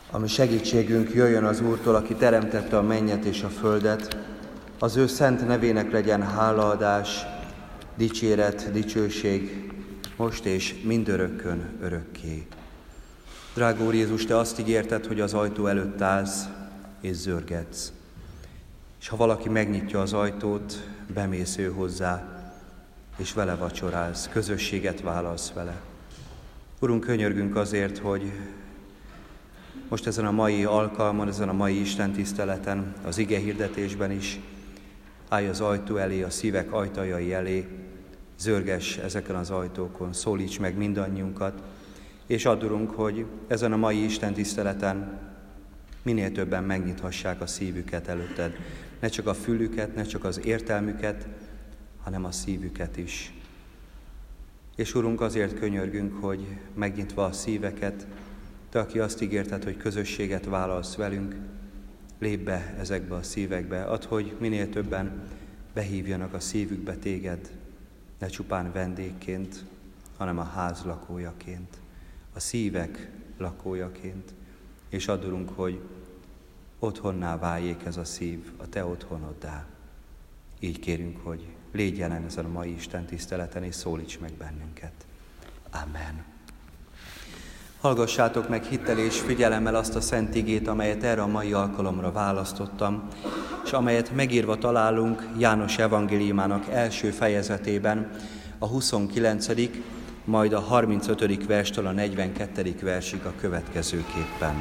Ami segítségünk jöjjön az Úrtól, aki teremtette a mennyet és a földet. Az ő szent nevének legyen hálaadás, dicséret, dicsőség, most és mindörökkön örökké. Drága Úr Jézus, Te azt ígérted, hogy az ajtó előtt állsz és zörgetsz. És ha valaki megnyitja az ajtót, bemész ő hozzá, és vele vacsorálsz, közösséget vállalsz vele. Urunk, könyörgünk azért, hogy most ezen a mai alkalmon, ezen a mai istentiszteleten, az ige hirdetésben is állj az ajtó elé, a szívek ajtajai elé, zörgess ezeken az ajtókon, szólíts meg mindannyiunkat, és add, Urunk, hogy ezen a mai istentiszteleten minél többen megnyithassák a szívüket előtted. Ne csak a fülüket, ne csak az értelmüket, hanem a szívüket is. És Urunk, azért könyörgünk, hogy megnyitva a szíveket, Te, aki azt ígérted, hogy közösséget vállalsz velünk, lépj be ezekbe a szívekbe. Add, hogy minél többen behívjanak a szívükbe Téged, ne csupán vendégként, hanem a ház lakójaként, a szívek lakójaként. És add, Urunk, hogy otthonná váljék ez a szív, a Te otthonoddá. Így kérünk, hogy légy jelen ezen a mai istentiszteleten, és szólíts meg bennünket. Amen. Hallgassátok meg hittel és figyelemmel azt a szent igét, amelyet erre a mai alkalomra választottam, és amelyet megírva találunk János evangéliumának első fejezetében, a 29., majd a 35. verstől a 42. versig a következőképpen.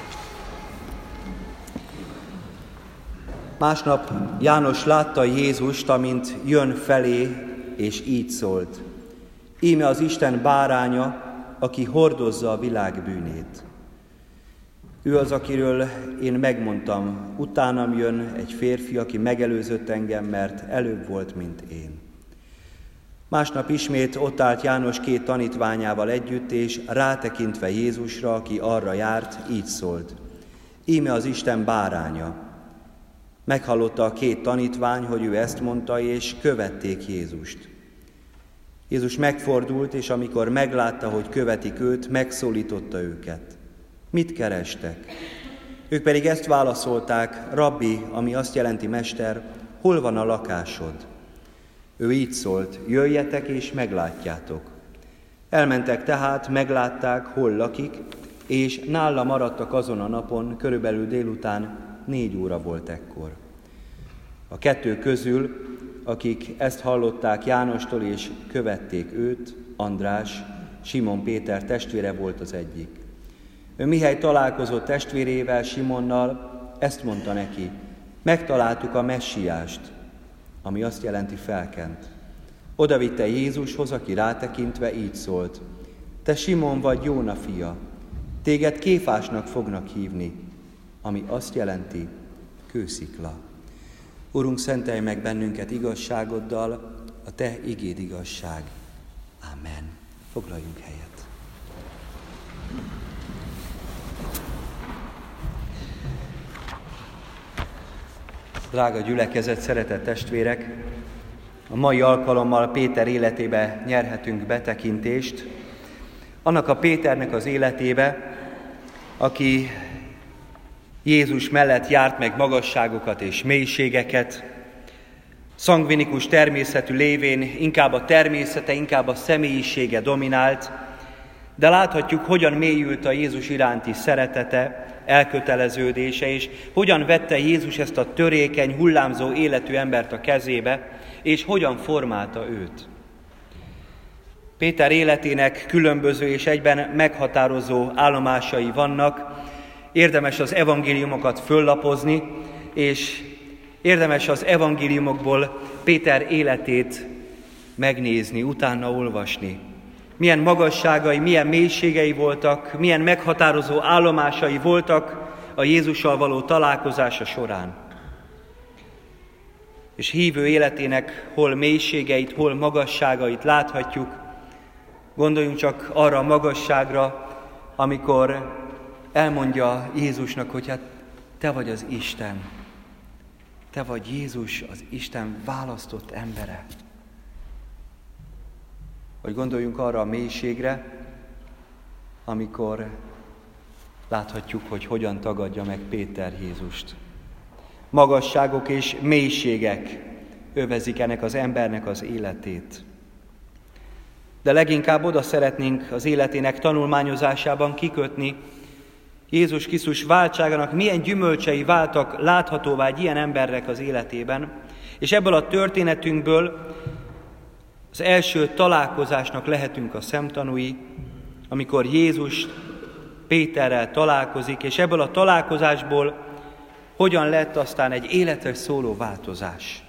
Másnap János látta Jézust, amint jön felé, és így szólt: Íme az Isten báránya, aki hordozza a világ bűnét. Ő az, akiről én megmondtam, utánam jön egy férfi, aki megelőzött engem, mert előbb volt, mint én. Másnap ismét ott állt János két tanítványával együtt, és rátekintve Jézusra, aki arra járt, így szólt: Íme az Isten báránya. Meghallotta a két tanítvány, hogy ő ezt mondta, és követték Jézust. Jézus megfordult, és amikor meglátta, hogy követik őt, megszólította őket. Mit kerestek? Ők pedig ezt válaszolták: Rabbi, ami azt jelenti mester, hol van a lakásod? Ő így szólt: jöjjetek és meglátjátok. Elmentek tehát, meglátták, hol lakik, és nála maradtak azon a napon, körülbelül délután 4 óra volt ekkor. A kettő közül, akik ezt hallották Jánostól és követték őt, András, Simon Péter testvére volt az egyik. Ő mihely találkozott testvérével, Simonnal, ezt mondta neki: megtaláltuk a messiást, ami azt jelenti felkent. Oda vitte Jézushoz, aki rátekintve így szólt: te Simon vagy Jóna fia, téged Kéfásnak fognak hívni, ami azt jelenti kőszikla. Urunk, szentelj meg bennünket igazságoddal, a Te igéd igazság. Amen. Foglaljunk helyet. Drága gyülekezet, szeretett testvérek! A mai alkalommal Péter életébe nyerhetünk betekintést. Annak a Péternek az életébe, aki Jézus mellett járt meg magasságokat és mélységeket, szangvinikus természetű lévén inkább a természete, inkább a személyisége dominált, de láthatjuk, hogyan mélyült a Jézus iránti szeretete, elköteleződése, és hogyan vette Jézus ezt a törékeny, hullámzó életű embert a kezébe, és hogyan formálta őt. Péter életének különböző és egyben meghatározó állomásai vannak. Érdemes az evangéliumokat föllapozni, és érdemes az evangéliumokból Péter életét megnézni, utána olvasni. Milyen magasságai, milyen mélységei voltak, milyen meghatározó állomásai voltak a Jézussal való találkozása során. És hívő életének hol mélységeit, hol magasságait láthatjuk. Gondoljunk csak arra a magasságra, amikor elmondja Jézusnak, hogy hát te vagy az Isten. Te vagy Jézus, az Isten választott embere. Vagy gondoljunk arra a mélységre, amikor Láthatjuk, hogy hogyan tagadja meg Péter Jézust. Magasságok és mélységek övezik ennek az embernek az életét. De leginkább oda szeretnénk az életének tanulmányozásában kikötni, Jézus Krisztus váltságának milyen gyümölcsei váltak láthatóvá egy ilyen embernek az életében, és ebből a történetünkből az első találkozásnak lehetünk a szemtanúi, amikor Jézus Péterrel találkozik, és ebből a találkozásból hogyan lett aztán egy életre szóló változás.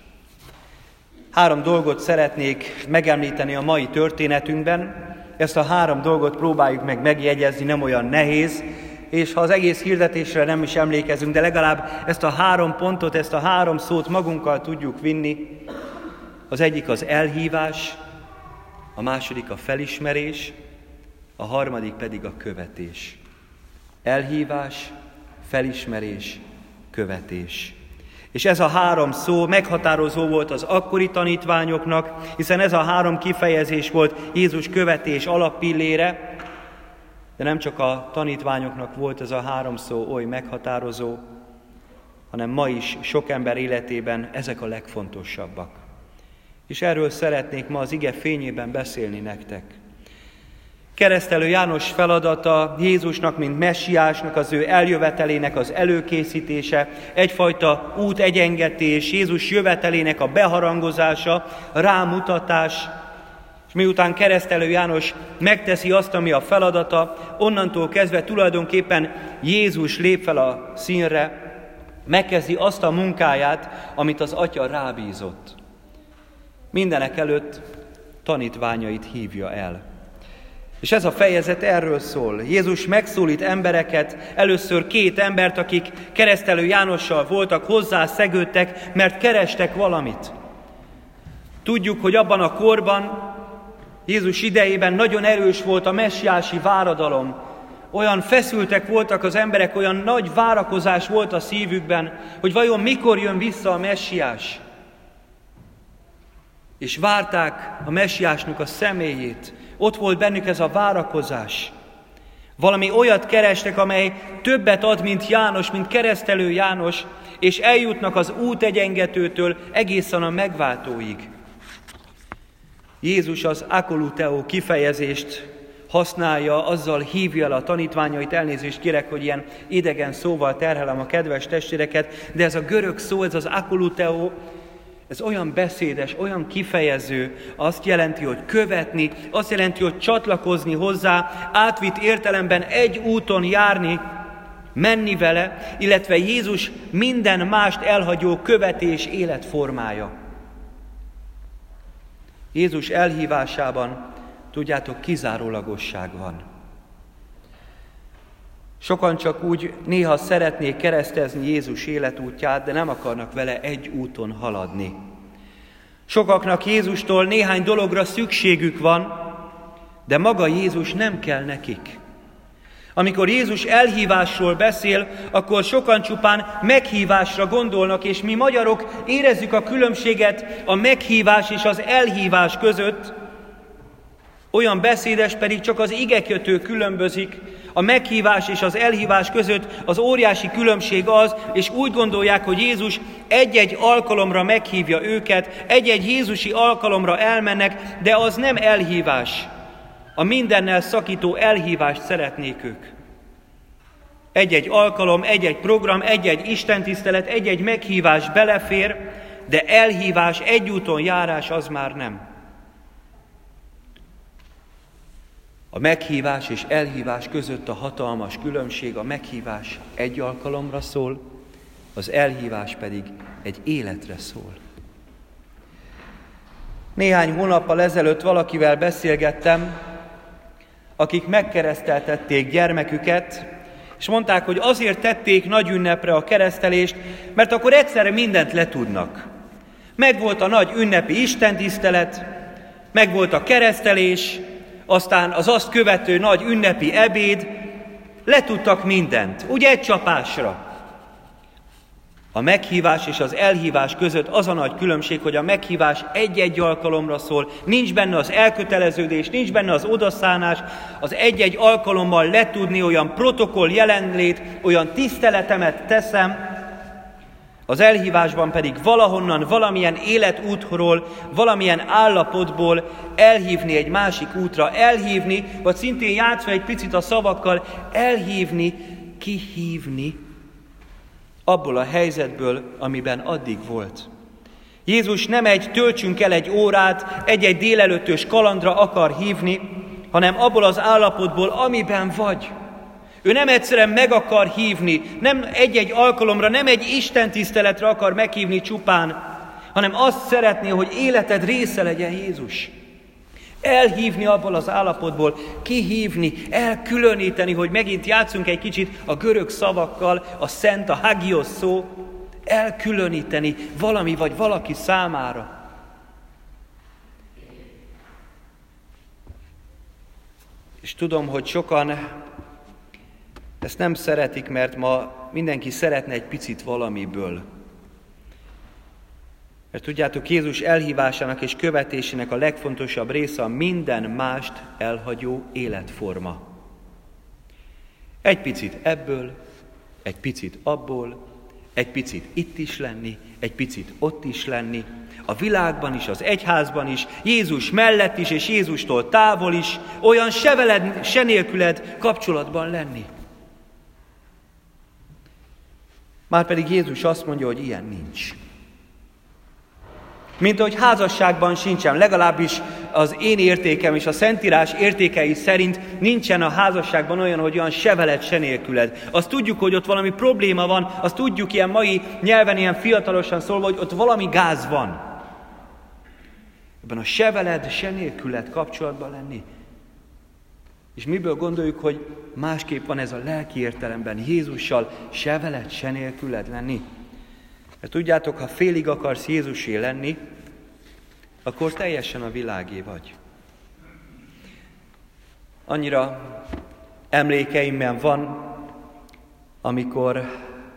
3 dolgot szeretnék megemlíteni a mai történetünkben. Ezt a 3 dolgot próbáljuk meg megjegyezni, nem olyan nehéz, és ha az egész hirdetésre nem is emlékezünk, de legalább ezt a 3 pontot, ezt a 3 szót magunkkal tudjuk vinni. Az egyik az elhívás, a második a felismerés, a harmadik pedig a követés. Elhívás, felismerés, követés. És ez a 3 szó meghatározó volt az akkori tanítványoknak, hiszen ez a 3 kifejezés volt Jézus követés alappillére, de nem csak a tanítványoknak volt ez a 3 szó oly meghatározó, hanem ma is sok ember életében ezek a legfontosabbak. És erről szeretnék ma az ige fényében beszélni nektek. Keresztelő János feladata Jézusnak, mint messiásnak, az ő eljövetelének az előkészítése, egyfajta útegyengetés, Jézus jövetelének a beharangozása, rámutatás, és miután Keresztelő János megteszi azt, ami a feladata, onnantól kezdve tulajdonképpen Jézus lép fel a színre, megkezdi azt a munkáját, amit az Atya rábízott. Mindenek előtt tanítványait hívja el. És ez a fejezet erről szól. Jézus megszólít embereket, először 2 embert, akik Keresztelő Jánossal voltak, hozzászegődtek, mert kerestek valamit. Tudjuk, hogy abban a korban, Jézus idejében nagyon erős volt a messiási váradalom. Olyan feszültek voltak az emberek, olyan nagy várakozás volt a szívükben, hogy vajon mikor jön vissza a messiás. És várták a messiásnak a személyét. Ott volt bennük ez a várakozás. Valami olyat kerestek, amely többet ad, mint János, mint Keresztelő János, és eljutnak az útegyengetőtől egészen a megváltóig. Jézus az akoluteo kifejezést használja, azzal hívja el a tanítványait, elnézést kérek, hogy ilyen idegen szóval terhelem a kedves testvéreket, de ez a görög szó, ez az akoluteo, ez olyan beszédes, olyan kifejező, azt jelenti, hogy követni, azt jelenti, hogy csatlakozni hozzá, átvitt értelemben egy úton járni, menni vele, illetve Jézus minden mást elhagyó követés életformája. Jézus elhívásában, tudjátok, kizárólagosság van. Sokan csak úgy néha szeretnék keresztezni Jézus életútját, de nem akarnak vele egy úton haladni. Sokaknak Jézustól néhány dologra szükségük van, de maga Jézus nem kell nekik. Amikor Jézus elhívásról beszél, akkor sokan csupán meghívásra gondolnak, és mi magyarok érezzük a különbséget a meghívás és az elhívás között. Olyan beszédes pedig csak az igekötő különbözik. A meghívás és az elhívás között az óriási különbség az, és úgy gondolják, hogy Jézus egy-egy alkalomra meghívja őket, egy-egy jézusi alkalomra elmennek, de az nem elhívás. A mindennel szakító elhívást szeretnék ők. Egy-egy alkalom, egy-egy program, egy-egy istentisztelet, egy-egy meghívás belefér, de elhívás, egyúton járás az már nem. A meghívás és elhívás között a hatalmas különbség, a meghívás egy alkalomra szól, az elhívás pedig egy életre szól. Néhány hónappal ezelőtt valakivel beszélgettem, akik megkereszteltették gyermeküket, és mondták, hogy azért tették nagy ünnepre a keresztelést, mert akkor egyszerre mindent letudnak. Megvolt a nagy ünnepi istentisztelet, megvolt a keresztelés, aztán az azt követő nagy ünnepi ebéd, letudtak mindent, ugye egy csapásra. A meghívás és az elhívás között az a nagy különbség, hogy a meghívás egy-egy alkalomra szól, nincs benne az elköteleződés, nincs benne az odaszánás, az egy-egy alkalommal letudni, olyan protokoll jelenlét, olyan tiszteletemet teszem. Az elhívásban pedig valahonnan, valamilyen életútról, valamilyen állapotból elhívni egy másik útra, elhívni, vagy szintén játszva egy picit a szavakkal, elhívni, kihívni abból a helyzetből, amiben addig volt. Jézus nem töltsünk el egy órát, egy-egy délelőttös kalandra akar hívni, hanem abból az állapotból, amiben vagy. Ő nem egyszerűen meg akar hívni, nem egy-egy alkalomra, nem egy istentiszteletre akar meghívni csupán, hanem azt szeretné, hogy életed része legyen Jézus. Elhívni abból az állapotból, kihívni, elkülöníteni, hogy megint játszunk egy kicsit a görög szavakkal, a szent, a hagios szó, elkülöníteni valami vagy valaki számára. És tudom, hogy sokan ezt nem szeretik, mert ma mindenki szeretne egy picit valamiből. Mert tudjátok, Jézus elhívásának és követésének a legfontosabb része a minden mást elhagyó életforma. Egy picit ebből, egy picit abból, egy picit itt is lenni, egy picit ott is lenni, a világban is, az egyházban is, Jézus mellett is és Jézustól távol is, olyan se veled, se nélküled kapcsolatban lenni. Márpedig Jézus azt mondja, hogy ilyen nincs. Mint ahogy házasságban sincsen, legalábbis az én értékem és a Szentírás értékei szerint nincsen a házasságban olyan, hogy olyan se veled, se nélküled. Azt tudjuk, hogy ott valami probléma van, azt tudjuk ilyen mai nyelven, ilyen fiatalosan szólva, hogy ott valami gáz van. Ebben a se veled, se nélküled kapcsolatban lenni. És miből gondoljuk, hogy másképp van ez a lelki értelemben Jézussal se veled, se nélküled lenni? Mert tudjátok, ha félig akarsz Jézusé lenni, akkor teljesen a világé vagy. Annyira emlékeimben van, amikor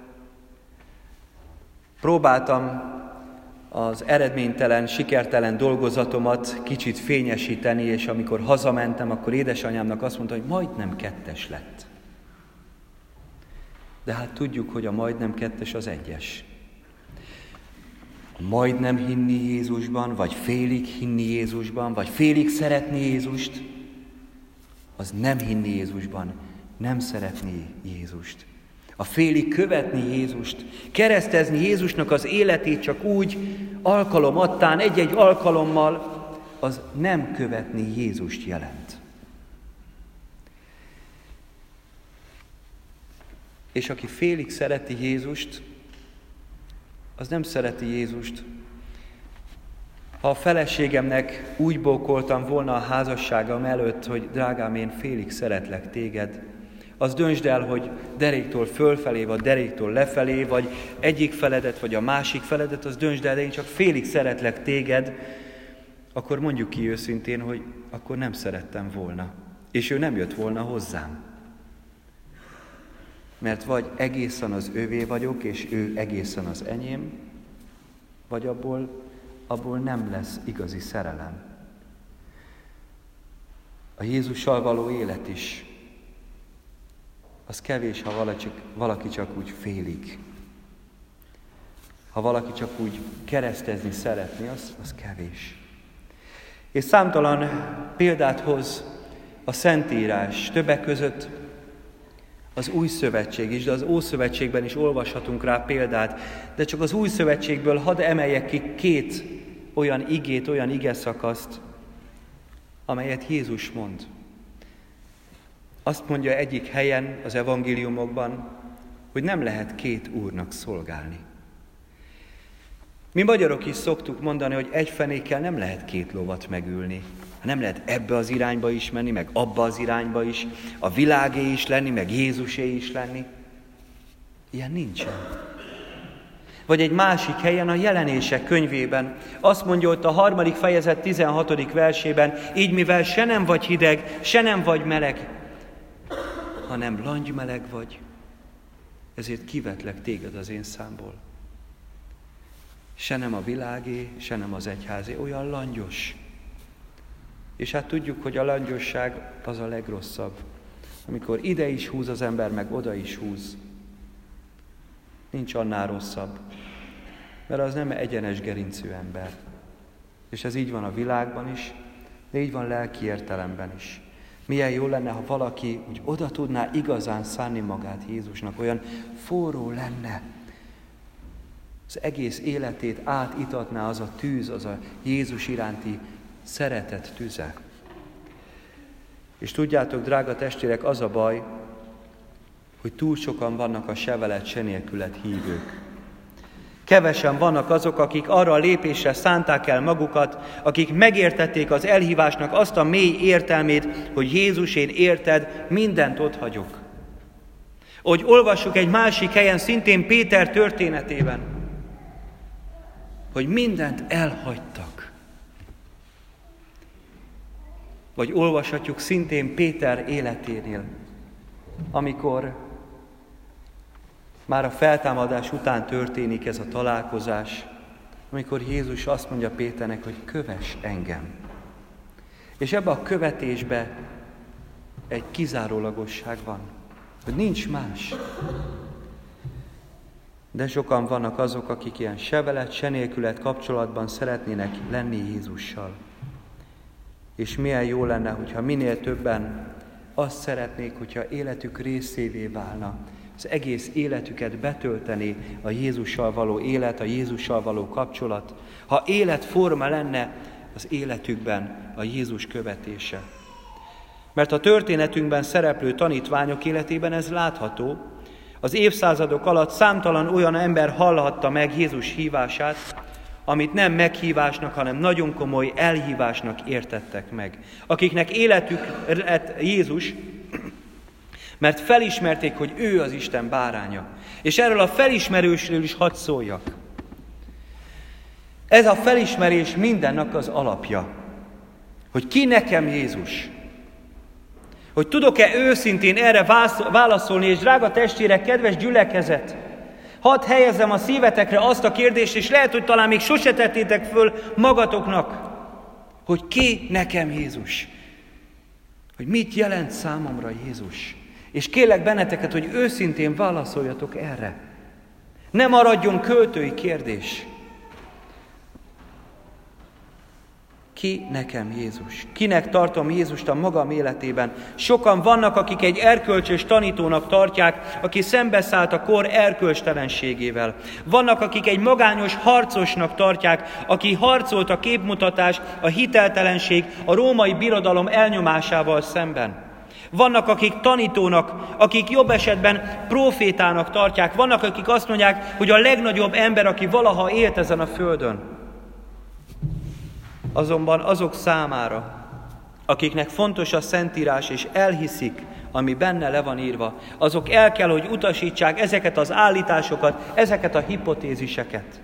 próbáltam az eredménytelen, sikertelen dolgozatomat kicsit fényesíteni, és amikor hazamentem, akkor édesanyámnak azt mondta, hogy majdnem 2-es lett. De hát tudjuk, hogy a majdnem 2-es az 1-es. Majdnem hinni Jézusban, vagy félig hinni Jézusban, vagy félig szeretni Jézust, az nem hinni Jézusban, nem szeretni Jézust. A félig követni Jézust, keresztezni Jézusnak az életét csak úgy, alkalomattán, egy-egy alkalommal, az nem követni Jézust jelent. És aki félig szereti Jézust, az nem szereti Jézust. Ha a feleségemnek úgy bókoltam volna a házasságom előtt, hogy drágám, én félig szeretlek téged, az döntsd el, hogy deréktől fölfelé, vagy deréktől lefelé, vagy egyik feledet, vagy a másik feledet, az döntsd el, de én csak félig szeretlek téged, akkor mondjuk ki őszintén, hogy akkor nem szerettem volna. És ő nem jött volna hozzám. Mert vagy egészen az övé vagyok, és ő egészen az enyém, vagy abból nem lesz igazi szerelem. A Jézussal való élet is, az kevés, ha valaki csak úgy félig. Ha valaki csak úgy keresztezni szeretné, az kevés. És számtalan példát hoz a Szentírás, többek között az Új Szövetség is, de az Ószövetségben is olvashatunk rá példát, de csak az Új Szövetségből hadd emeljek ki 2 olyan igét, olyan igeszakaszt, amelyet Jézus mond. Azt mondja egyik helyen az evangéliumokban, hogy nem lehet 2 úrnak szolgálni. Mi magyarok is szoktuk mondani, hogy egy fenékkel nem lehet 2 lovat megülni. Nem lehet ebbe az irányba is menni, meg abba az irányba is, a világé is lenni, meg Jézusé is lenni. Ilyen nincsen. Vagy egy másik helyen, a Jelenések könyvében azt mondja ott a 3. fejezet 16. versében, így mivel se nem vagy hideg, se nem vagy meleg, hanem langymeleg vagy, ezért kivetlek téged az én számból. se nem a világé, se nem az egyházé, olyan langyos. És hát tudjuk, hogy a langyosság az a legrosszabb. Amikor ide is húz az ember, meg oda is húz. Nincs annál rosszabb. Mert az nem egyenes gerincű ember. És ez így van a világban is, de így van lelki értelemben is. Milyen jó lenne, ha valaki úgy oda tudná igazán szánni magát Jézusnak, olyan forró lenne. Az egész életét átitatná az a tűz, az a Jézus iránti szeretet tüze. És tudjátok, drága testvérek, az a baj, hogy túl sokan vannak a se veled, se nélküled hívők. Kevesen vannak azok, akik arra a lépésre szánták el magukat, akik megértették az elhívásnak azt a mély értelmét, hogy Jézus, én érted, mindent otthagyok. Ahogy olvassuk egy másik helyen, szintén Péter történetében, hogy mindent elhagytak. Vagy olvashatjuk szintén Péter életénél, amikor már a feltámadás után történik ez a találkozás, amikor Jézus azt mondja Péternek, hogy kövess engem. És ebbe a követésbe egy kizárólagosság van, hogy nincs más. De sokan vannak azok, akik ilyen se veled, se nélküled kapcsolatban szeretnének lenni Jézussal. És milyen jó lenne, hogyha minél többen azt szeretnék, hogyha életük részévé válna, az egész életüket betöltené a Jézussal való élet, a Jézussal való kapcsolat, ha életforma lenne az életükben a Jézus követése. Mert a történetünkben szereplő tanítványok életében ez látható. Az évszázadok alatt számtalan olyan ember hallhatta meg Jézus hívását, amit nem meghívásnak, hanem nagyon komoly elhívásnak értettek meg. Akiknek életük lett Jézus, mert felismerték, hogy ő az Isten báránya. És erről a felismerésről is hadd szóljak. Ez a felismerés mindennek az alapja. Hogy ki nekem Jézus? Hogy tudok-e őszintén erre válaszolni, és drága testvérek, kedves gyülekezet, hadd helyezzem a szívetekre azt a kérdést, és lehet, hogy talán még sose tettétek föl magatoknak, hogy ki nekem Jézus? Hogy mit jelent számomra Jézus? És kérlek benneteket, hogy őszintén válaszoljatok erre. Ne maradjon költői kérdés. Ki nekem Jézus? Kinek tartom Jézust a magam életében? Sokan vannak, akik egy erkölcsös tanítónak tartják, aki szembeszállt a kor erkölcstelenségével. Vannak, akik egy magányos harcosnak tartják, aki harcolt a képmutatás, a hiteltelenség, a római birodalom elnyomásával szemben. Vannak, akik tanítónak, akik jobb esetben profétának tartják. Vannak, akik azt mondják, hogy a legnagyobb ember, aki valaha élt ezen a földön. Azonban azok számára, akiknek fontos a Szentírás, és elhiszik, ami benne le van írva, azok el kell, hogy utasítsák ezeket az állításokat, ezeket a hipotéziseket.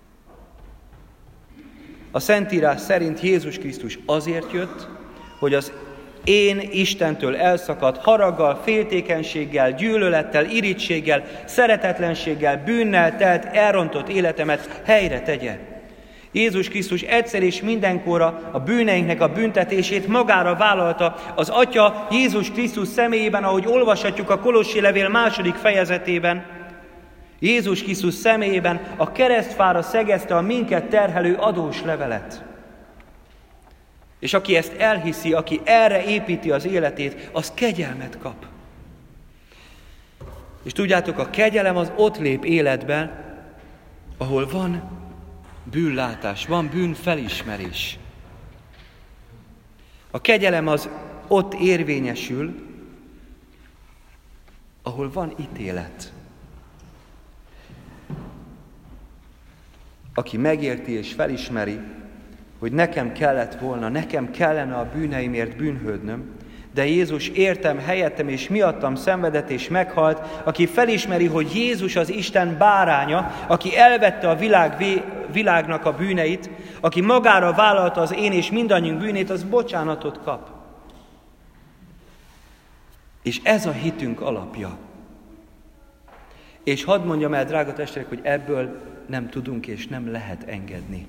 A Szentírás szerint Jézus Krisztus azért jött, hogy az én Istentől elszakadt haraggal, féltékenységgel, gyűlölettel, irítséggel, szeretetlenséggel, bűnnel telt, elrontott életemet helyre tegye. Jézus Krisztus egyszer és mindenkorra a bűneinknek a büntetését magára vállalta az Atya Jézus Krisztus személyében, ahogy olvashatjuk a Kolossi levél 2. fejezetében. Jézus Krisztus személyében a keresztfára szegezte a minket terhelő adós levelet. És aki ezt elhiszi, aki erre építi az életét, az kegyelmet kap. És tudjátok, a kegyelem az ott lép életbe, ahol van bűnlátás, van bűnfelismerés. A kegyelem az ott érvényesül, ahol van ítélet. Aki megérti és felismeri, hogy nekem kellett volna, nekem kellene a bűneimért bűnhődnöm, de Jézus értem, helyettem és miattam szenvedett és meghalt, aki felismeri, hogy Jézus az Isten báránya, aki elvette a világnak a bűneit, aki magára vállalta az én és mindannyiunk bűnét, az bocsánatot kap. És ez a hitünk alapja. És hadd mondjam el, drága testvérek, hogy ebből nem tudunk és nem lehet engedni.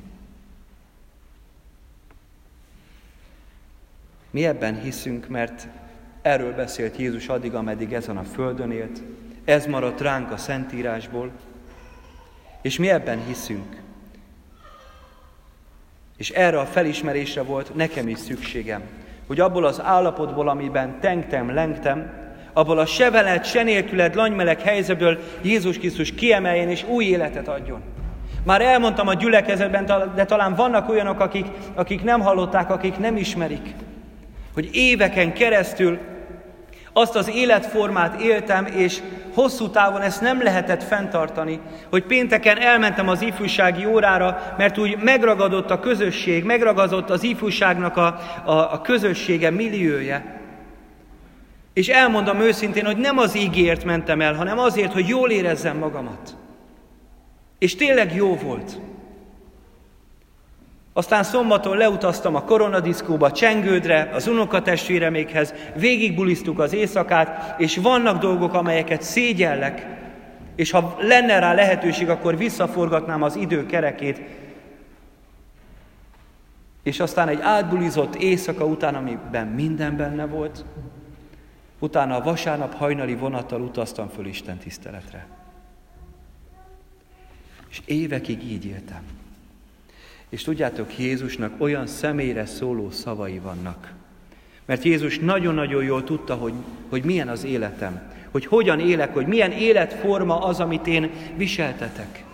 Mi ebben hiszünk, mert erről beszélt Jézus addig, ameddig ezen a földön élt. Ez maradt ránk a Szentírásból, és mi ebben hiszünk. És erre a felismerésre volt nekem is szükségem, hogy abból az állapotból, amiben tengtem, lengtem, abból a se veled, se nélküled langymeleg helyzetből Jézus Krisztus kiemeljen és új életet adjon. Már elmondtam a gyülekezetben, de talán vannak olyanok, akik nem hallották, akik nem ismerik, hogy éveken keresztül azt az életformát éltem, és hosszú távon ezt nem lehetett fenntartani, hogy pénteken elmentem az ifjúsági órára, mert úgy megragadott a közösség, megragadott az ifjúságnak a közössége, milliója. És elmondom őszintén, hogy nem az igéért mentem el, hanem azért, hogy jól érezzem magamat. És tényleg jó volt. Aztán szombaton leutaztam a koronadiszkóba, Csengődre, az unokatestvéremékhez, végigbulisztuk az éjszakát, és vannak dolgok, amelyeket szégyellek, és ha lenne rá lehetőség, akkor visszaforgatnám az idő kerekét. És aztán egy átbulizott éjszaka után, amiben minden benne volt, utána a vasárnap hajnali vonattal utaztam föl Isten tiszteletre. És évekig így éltem. És tudjátok, Jézusnak olyan személyre szóló szavai vannak. Mert Jézus nagyon-nagyon jól tudta, hogy milyen az életem, hogy hogyan élek, hogy milyen életforma az, amit én viseltetek.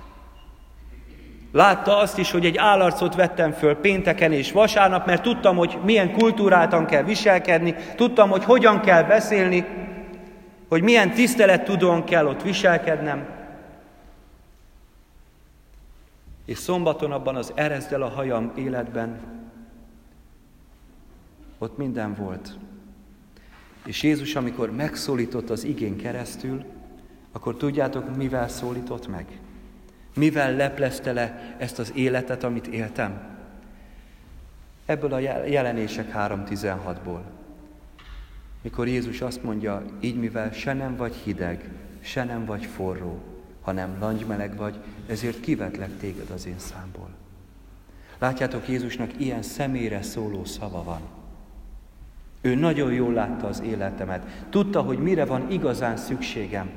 Látta azt is, hogy egy állarcot vettem föl pénteken és vasárnap, mert tudtam, hogy milyen kultúráltan kell viselkedni, tudtam, hogy hogyan kell beszélni, hogy milyen tisztelettudóan kell ott viselkednem. És szombaton abban az erezd el a hajam életben, ott minden volt. És Jézus, amikor megszólított az igén keresztül, akkor tudjátok, mivel szólított meg? Mivel leplezte le ezt az életet, amit éltem? Ebből a Jelenések 3.16-ból. Mikor Jézus azt mondja, így mivel se nem vagy hideg, se nem vagy forró, hanem langymeleg vagy, ezért kivetlek téged az én számból. Látjátok, Jézusnak ilyen személyre szóló szava van. Ő nagyon jól látta az életemet. Tudta, hogy mire van igazán szükségem.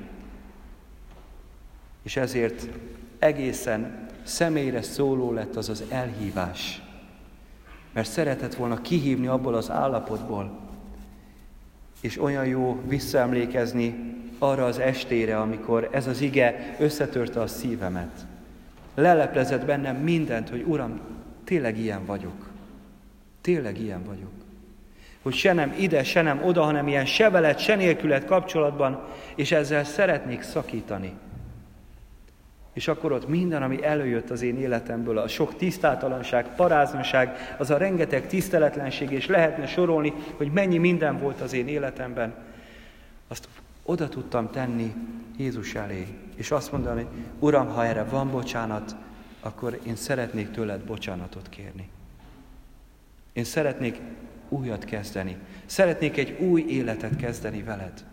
És ezért egészen személyre szóló lett az az elhívás. Mert szeretett volna kihívni abból az állapotból. És olyan jó visszaemlékezni arra az estére, amikor ez az ige összetörte a szívemet. Leleplezett bennem mindent, hogy Uram, tényleg ilyen vagyok. Tényleg ilyen vagyok. Hogy se nem ide, se nem oda, hanem ilyen se veled, se nélküled kapcsolatban, és ezzel szeretnék szakítani. És akkor ott minden, ami előjött az én életemből, a sok tisztátalanság, paráznaság, az a rengeteg tiszteletlenség, és lehetne sorolni, hogy mennyi minden volt az én életemben, azt oda tudtam tenni Jézus elé, és azt mondani, Uram, ha erre van bocsánat, akkor én szeretnék tőled bocsánatot kérni. Én szeretnék újat kezdeni. Szeretnék egy új életet kezdeni veled.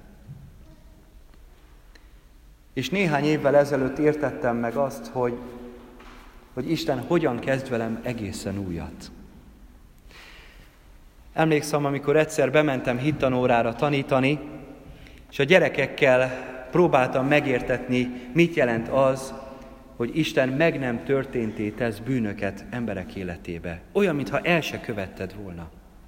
És néhány évvel ezelőtt értettem meg azt, hogy Isten hogyan kezd velem egészen újat. Emlékszem, amikor egyszer bementem hittanórára tanítani, és a gyerekekkel próbáltam megértetni, mit jelent az, hogy Isten meg nem történté tesz bűnöket emberek életébe. Olyan, mintha el se követted volna.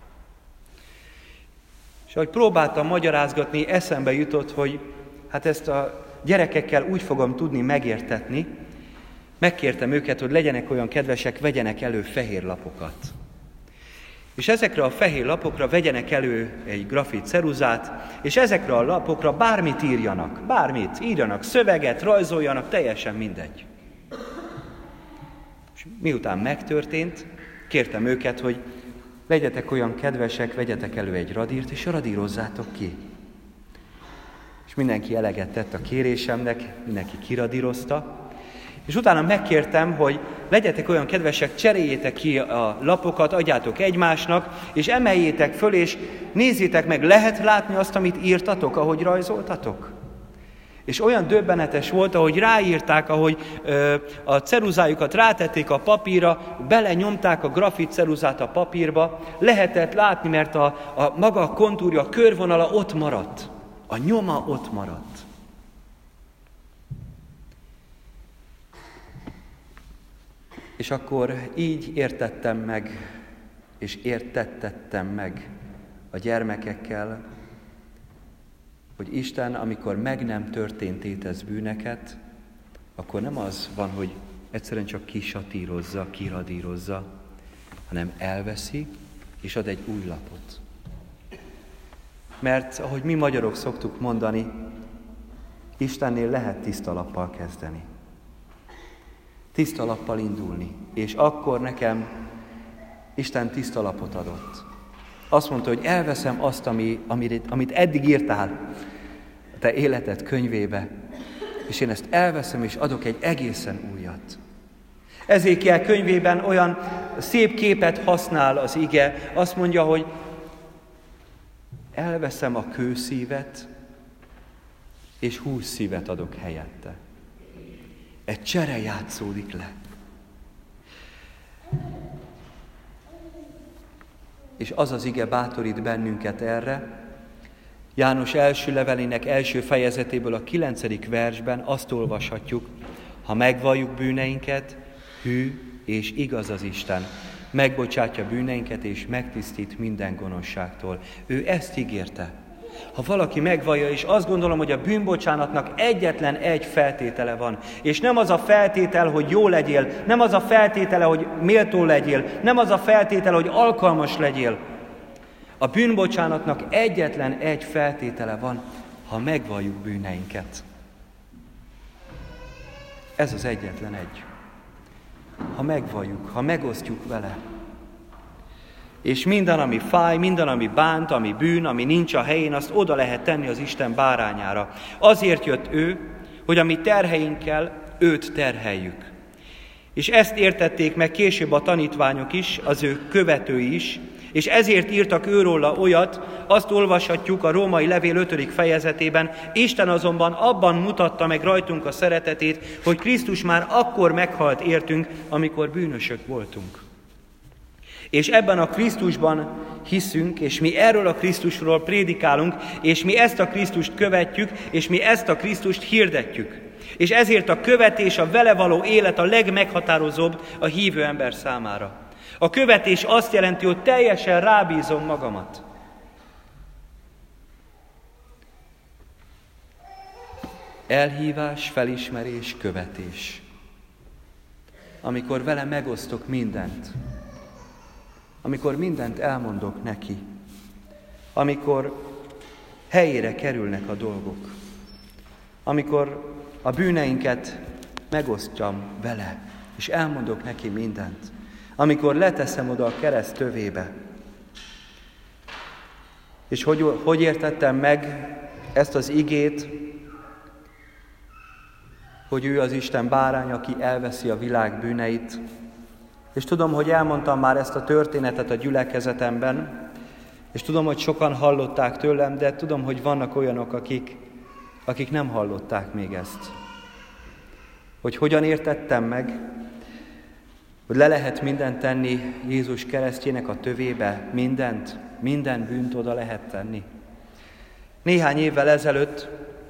És ahogy próbáltam magyarázgatni, eszembe jutott, hogy hát ezt a gyerekekkel úgy fogom tudni megértetni. Megkértem őket, hogy legyenek olyan kedvesek, vegyenek elő fehér lapokat. És ezekre a fehér lapokra vegyenek elő egy grafit ceruzát, és ezekre a lapokra bármit írjanak, szöveget, rajzoljanak, teljesen mindegy. És miután megtörtént, kértem őket, hogy legyetek olyan kedvesek, vegyetek elő egy radírt, és radírozzátok ki. És mindenki eleget tett a kérésemnek, mindenki kiradírozta, és utána megkértem, hogy legyetek olyan kedvesek, cseréljétek ki a lapokat, adjátok egymásnak, és emeljétek föl, és nézzétek meg, lehet látni azt, amit írtatok, ahogy rajzoltatok? És olyan döbbenetes volt, ahogy ráírták, ahogy a ceruzájukat rátették a papírra, belenyomták a grafit ceruzát a papírba, lehetett látni, mert a maga a kontúrja, a körvonala ott maradt. A nyoma ott maradt. És akkor így értettem meg, és értettettem meg a gyermekekkel, hogy Isten, amikor meg nem történtétez bűneket, akkor nem az van, hogy egyszerűen csak kisatírozza, kiradírozza, hanem elveszi, és ad egy új lapot. Mert, ahogy mi magyarok szoktuk mondani, Istennél lehet tiszta lappal kezdeni. Tiszta lappal indulni. És akkor nekem Isten tiszta lapot adott. Azt mondta, hogy elveszem azt, amit eddig írtál a te életed könyvébe, és én ezt elveszem, és adok egy egészen újat. Ezékiel könyvében olyan szép képet használ az ige, azt mondja, hogy elveszem a kőszívet, és hússzívet adok helyette. Egy csere játszódik le. És az az ige bátorít bennünket erre. János első levelének első fejezetéből a 9. versben azt olvashatjuk, ha megvalljuk bűneinket, hű és igaz az Isten, megbocsátja bűneinket és megtisztít minden gonoszságtól. Ő ezt ígérte. Ha valaki megvallja, és azt gondolom, hogy a bűnbocsánatnak egyetlen egy feltétele van, és nem az a feltétel, hogy jó legyél, nem az a feltétele, hogy méltó legyél, nem az a feltétel, hogy alkalmas legyél. A bűnbocsánatnak egyetlen egy feltétele van, ha megvalljuk bűneinket. Ez az egyetlen egy. Ha megvalljuk, ha megosztjuk vele. És minden, ami fáj, minden, ami bánt, ami bűn, ami nincs a helyén, azt oda lehet tenni az Isten bárányára. Azért jött ő, hogy a mi terheinkkel őt terheljük. És ezt értették meg később a tanítványok is, az ő követői is, és ezért írtak őróla olyat, azt olvashatjuk a római levél 5. fejezetében, Isten azonban abban mutatta meg rajtunk a szeretetét, hogy Krisztus már akkor meghalt értünk, amikor bűnösök voltunk. És ebben a Krisztusban hiszünk, és mi erről a Krisztusról prédikálunk, és mi ezt a Krisztust követjük, és mi ezt a Krisztust hirdetjük. És ezért a követés, a vele való élet a legmeghatározóbb a hívő ember számára. A követés azt jelenti, hogy teljesen rábízom magamat. Elhívás, felismerés, követés. Amikor vele megosztok mindent, amikor mindent elmondok neki, amikor helyére kerülnek a dolgok, amikor a bűneinket megosztjam vele, és elmondok neki mindent, amikor leteszem oda a kereszt tövébe. És hogy értettem meg ezt az igét, hogy ő az Isten bárány, aki elveszi a világ bűneit. És tudom, hogy elmondtam már ezt a történetet a gyülekezetemben, és tudom, hogy sokan hallották tőlem, de tudom, hogy vannak olyanok, akik nem hallották még ezt. Hogy hogyan értettem meg, hogy le lehet mindent tenni Jézus keresztjének a tövébe, minden bűnt oda lehet tenni. Néhány évvel ezelőtt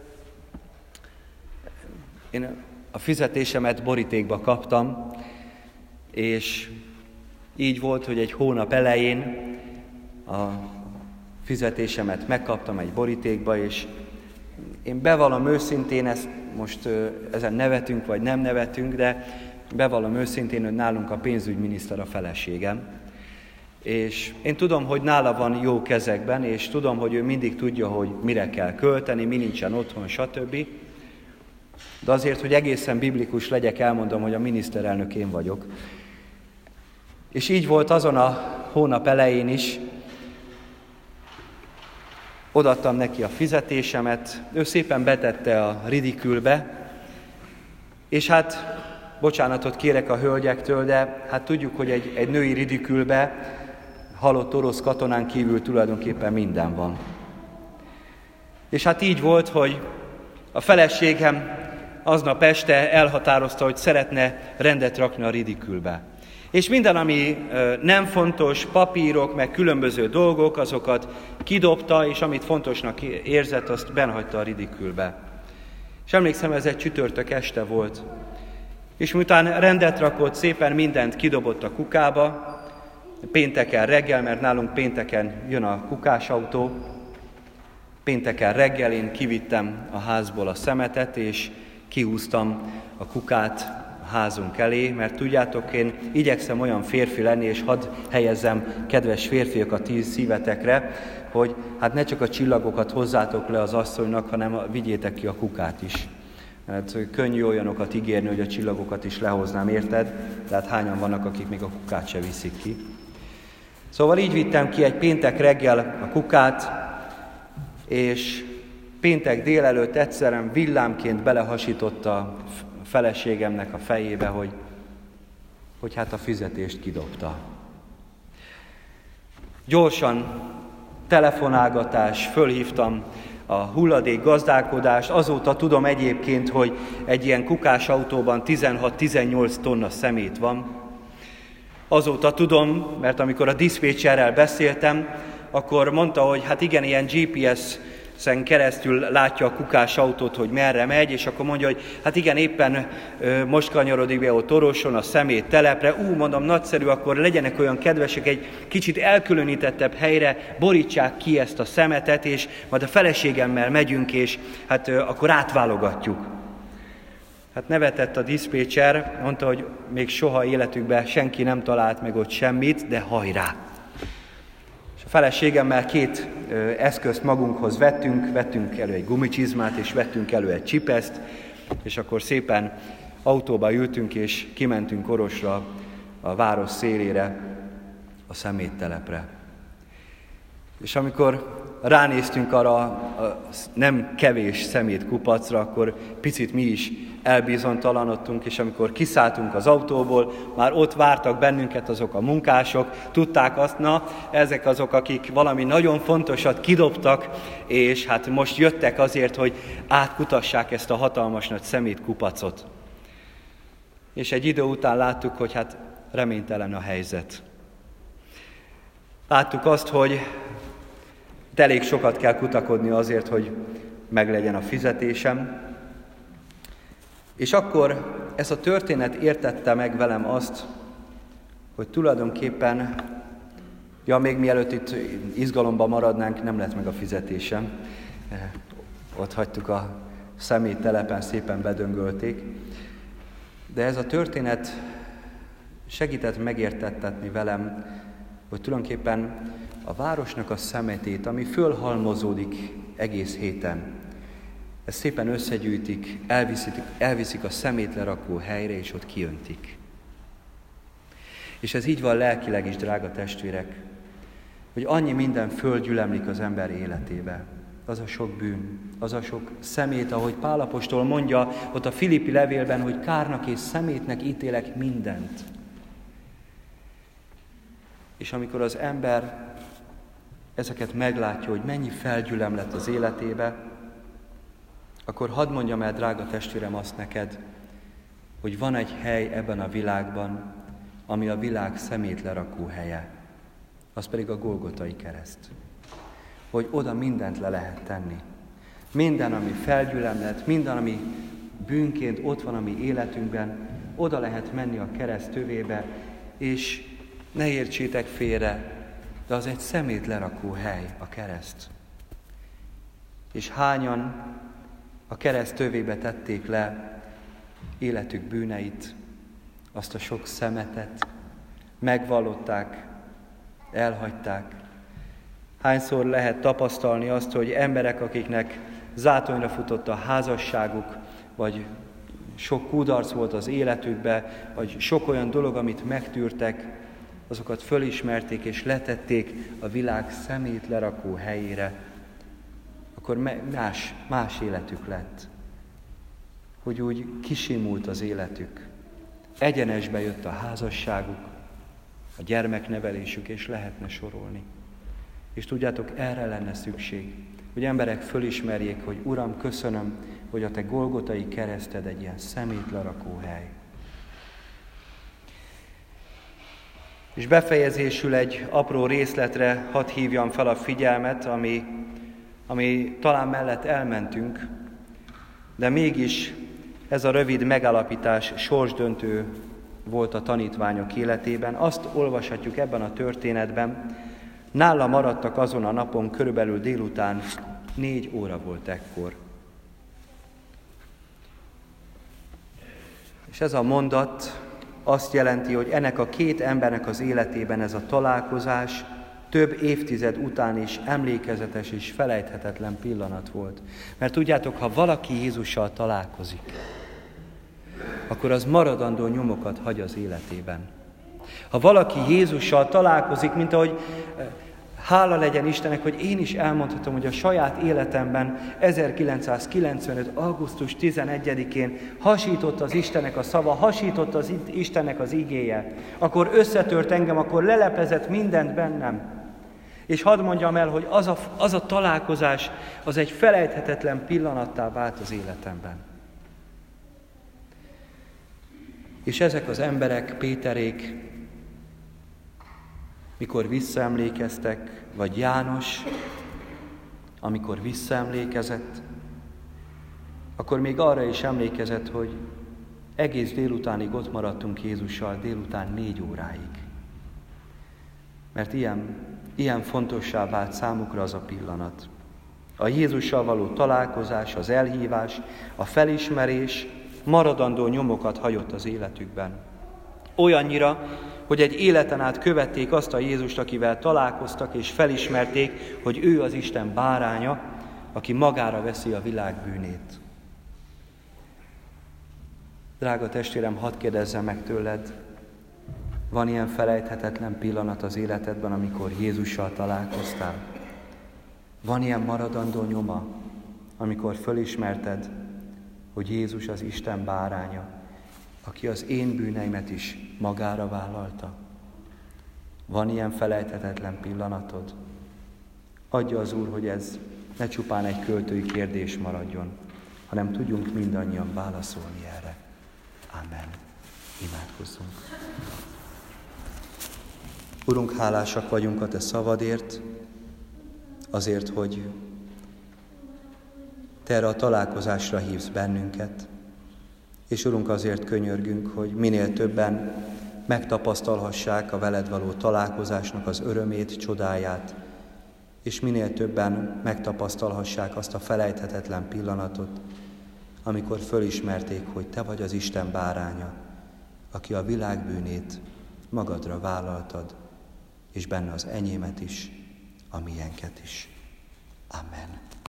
én a fizetésemet borítékba kaptam, és így volt, hogy egy hónap elején a fizetésemet megkaptam egy borítékba, és én bevallom őszintén, ezt most ezen nevetünk vagy nem nevetünk, de bevallom őszintén, hogy nálunk a pénzügyminiszter a feleségem. És én tudom, hogy nála van jó kezekben, és tudom, hogy ő mindig tudja, hogy mire kell költeni, mi nincsen otthon, stb. De azért, hogy egészen biblikus legyek, elmondom, hogy a miniszterelnök én vagyok. És így volt azon a hónap elején is. Odaadtam neki a fizetésemet, ő szépen betette a ridikülbe, és hát bocsánatot kérek a hölgyektől, de hát tudjuk, hogy egy női ridikülbe halott orosz katonán kívül tulajdonképpen minden van. És hát így volt, hogy A feleségem aznap este elhatározta, hogy szeretne rendet rakni a ridikülbe. És minden, ami nem fontos, papírok, meg különböző dolgok, azokat kidobta, és amit fontosnak érzett, azt benhagyta a ridikülbe. És emlékszem, ez egy csütörtök este volt. És miután rendet rakott, szépen mindent kidobott a kukába, pénteken reggel, mert nálunk pénteken jön a kukásautó, pénteken reggel én kivittem a házból a szemetet, és kihúztam a kukát a házunk elé, mert tudjátok, én igyekszem olyan férfi lenni, és hadd helyezzem, kedves férfiak, a ti szívetekre, hogy hát ne csak a csillagokat hozzátok le az asszonynak, hanem vigyétek ki a kukát is. Mert könnyű olyanokat ígérni, hogy a csillagokat is lehoznám, érted? Tehát hányan vannak, akik még a kukát se viszik ki. Szóval így vittem ki egy péntek reggel a kukát, és péntek délelőtt egyszerűen villámként belehasította a feleségemnek a fejébe, hogy hát a fizetést kidobta. Gyorsan telefonálgatás, fölhívtam a hulladék gazdálkodást. Azóta tudom egyébként, hogy egy ilyen kukás autóban 16-18 tonna szemét van. Azóta tudom, mert amikor a diszpécserrel beszéltem, akkor mondta, hogy hát igen, ilyen GPS-en keresztül látja a kukás autót, hogy merre megy, és akkor mondja, hogy hát igen, éppen most kanyarodik be ott Oroson a szemét telepre. Mondom, nagyszerű, akkor legyenek olyan kedvesek, egy kicsit elkülönítettebb helyre borítsák ki ezt a szemetet, és majd a feleségemmel megyünk, és hát akkor átválogatjuk. Hát nevetett a diszpécser, mondta, hogy még soha életükben senki nem talált meg ott semmit, de hajrá! És a feleségemmel 2 eszközt magunkhoz vettünk elő egy gumicsizmát, és vettünk elő egy csipeszt, és akkor szépen autóba ültünk, és kimentünk Orosra, a város szélére, a szeméttelepre. És amikor ránéztünk arra a nem kevés szemétkupacra, akkor picit mi is elbizonytalanodtunk, és amikor kiszálltunk az autóból, már ott vártak bennünket azok a munkások, tudták azt, na, ezek azok, akik valami nagyon fontosat kidobtak, és hát most jöttek azért, hogy átkutassák ezt a hatalmas nagy szemétkupacot. És egy idő után láttuk, hogy hát reménytelen a helyzet. Láttuk azt, hogy elég sokat kell kutakodni azért, hogy meglegyen a fizetésem. És akkor ez a történet értette meg velem azt, hogy tulajdonképpen, még mielőtt itt izgalomban maradnánk, nem lett meg a fizetésem. Ott hagytuk a szeméttelepen, szépen bedöngölték. De ez a történet segített megértettetni velem, hogy tulajdonképpen a városnak a szemetét, ami fölhalmozódik egész héten, ezt szépen összegyűjtik, elviszik a szemétlerakó helyre, és ott kijöntik. És ez így van lelkileg is, drága testvérek, hogy annyi minden földgyülemlik az ember életébe. Az a sok bűn, az a sok szemét, ahogy Pál apostol mondja ott a Filippi levélben, hogy kárnak és szemétnek ítélek mindent. És amikor az ember ezeket meglátja, hogy mennyi felgyülem lett az életébe, akkor hadd mondjam el, drága testvérem, azt neked, hogy van egy hely ebben a világban, ami a világ szemétlerakó helye. Az pedig a Golgotai kereszt. Hogy oda mindent le lehet tenni. Minden, ami felgyülem lett, minden, ami bűnként ott van a mi életünkben, oda lehet menni a kereszt tövébe, és ne értsétek félre, de az egy szemétlerakó hely, a kereszt. És hányan a kereszt tövébe tették le életük bűneit, azt a sok szemetet, megvallották, elhagyták. Hányszor lehet tapasztalni azt, hogy emberek, akiknek zátonyra futott a házasságuk, vagy sok kudarc volt az életükben, vagy sok olyan dolog, amit megtűrtek, azokat fölismerték és letették a világ szemétlerakó helyére, akkor más életük lett. Hogy úgy kisimult az életük. Egyenesbe jött a házasságuk, a gyermeknevelésük, és lehetne sorolni. És tudjátok, erre lenne szükség, hogy emberek fölismerjék, hogy Uram, köszönöm, hogy a te Golgotai kereszted egy ilyen szemétlerakó hely. És befejezésül egy apró részletre hadd hívjam fel a figyelmet, ami talán mellett elmentünk, de mégis ez a rövid megállapítás sorsdöntő volt a tanítványok életében. Azt olvashatjuk ebben a történetben, nála maradtak azon a napon, körülbelül délután 4 óra volt ekkor. És ez a mondat azt jelenti, hogy ennek a 2 embernek az életében ez a találkozás több évtized után is emlékezetes és felejthetetlen pillanat volt. Mert tudjátok, ha valaki Jézussal találkozik, akkor az maradandó nyomokat hagy az életében. Ha valaki Jézussal találkozik, mint ahogy hála legyen Istennek, hogy én is elmondhatom, hogy a saját életemben 1995. augusztus 11-én hasított az Istennek a szava, hasított az Istennek az igéje. Akkor összetört engem, akkor leleplezett mindent bennem. És hadd mondjam el, hogy az a találkozás, az egy felejthetetlen pillanattá vált az életemben. És ezek az emberek, Péterék, mikor visszaemlékeztek, vagy János, amikor visszaemlékezett, akkor még arra is emlékezett, hogy egész délutánig ott maradtunk Jézussal, délután 4 óráig. Mert ilyen fontossá vált számukra az a pillanat. A Jézussal való találkozás, az elhívás, a felismerés maradandó nyomokat hagyott az életükben. Olyannyira, hogy egy életen át követték azt a Jézust, akivel találkoztak, és felismerték, hogy ő az Isten báránya, aki magára veszi a világ bűnét. Drága testvérem, hadd kérdezzem meg tőled, van ilyen felejthetetlen pillanat az életedben, amikor Jézussal találkoztál? Van ilyen maradandó nyoma, amikor fölismerted, hogy Jézus az Isten báránya, aki az én bűneimet is magára vállalta? Van ilyen felejthetetlen pillanatod? Adja az Úr, hogy ez ne csupán egy költői kérdés maradjon, hanem tudjunk mindannyian válaszolni erre. Amen. Imádkozzunk. Urunk, hálásak vagyunk a te szavadért, azért, hogy te erre a találkozásra hívsz bennünket, és Urunk, azért könyörgünk, hogy minél többen megtapasztalhassák a veled való találkozásnak az örömét, csodáját, és minél többen megtapasztalhassák azt a felejthetetlen pillanatot, amikor fölismerték, hogy te vagy az Isten báránya, aki a világ bűnét magadra vállaltad, és benne az enyémet is, a miénket is. Amen.